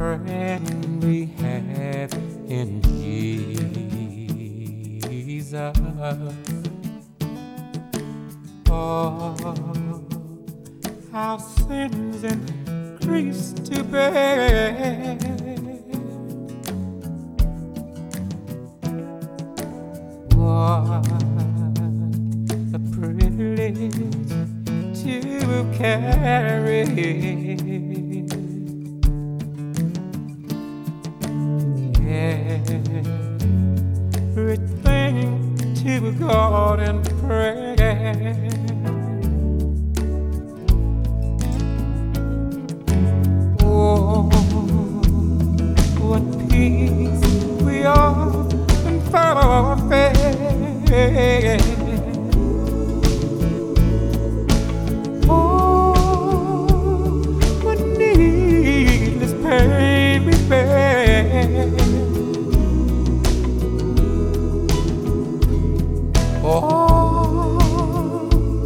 friend we have in Jesus. All our sins and griefs to bear. What a privilege to carry everything to God and pray. Oh, what peace we often forfeit. Oh, what needless pain we bear. Oh,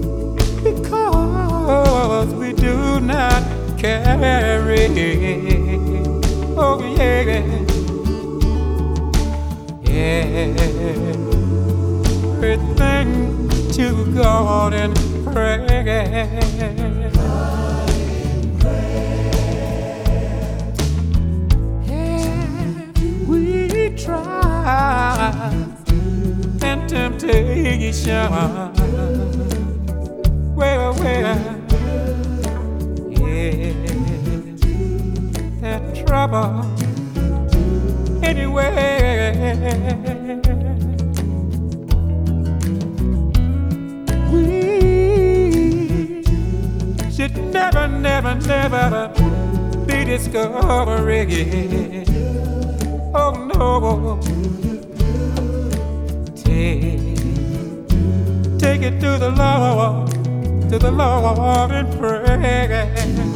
because we do not carry. Oh yeah, everything to God and pray. We try and temptation. Well, that trouble anywhere. We should never, never, never be discouraged. Oh no, take it to the Lord and pray.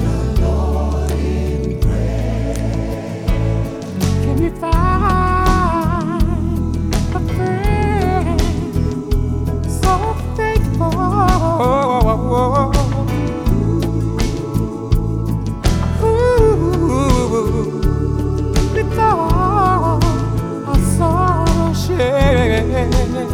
Can we find a friend so faithful? With all our sorrow shared.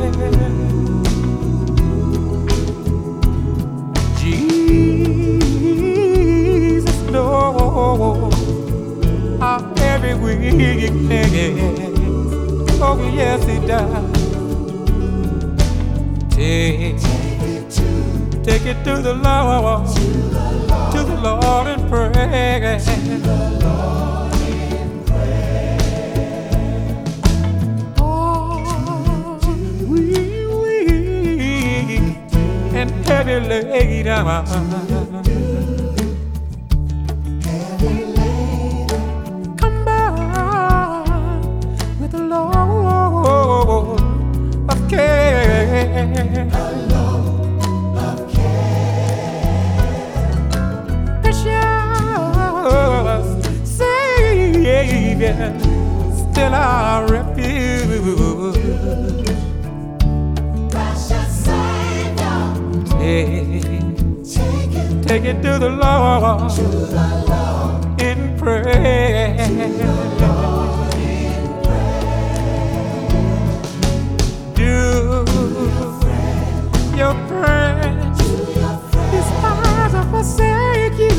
Jesus knows our every weakness. Oh yes, He does. Take it to the Lord, to the Lord and pray. Oh, we weak and heavy laden. Come by with a load of care. Precious Savior, still our refuge. Precious Savior, take it to the Lord, in prayer. Do your friends despise or forsake you?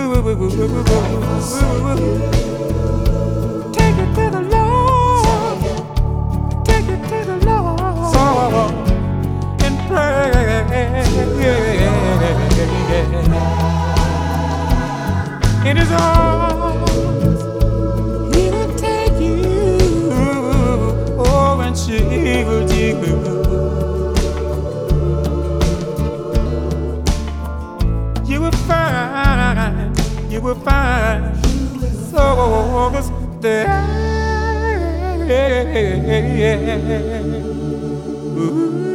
Take it to the Lord, take it to the Lord, in prayer. In His arms, He will take you. Oh, and shield you. You will find souls there. Ooh.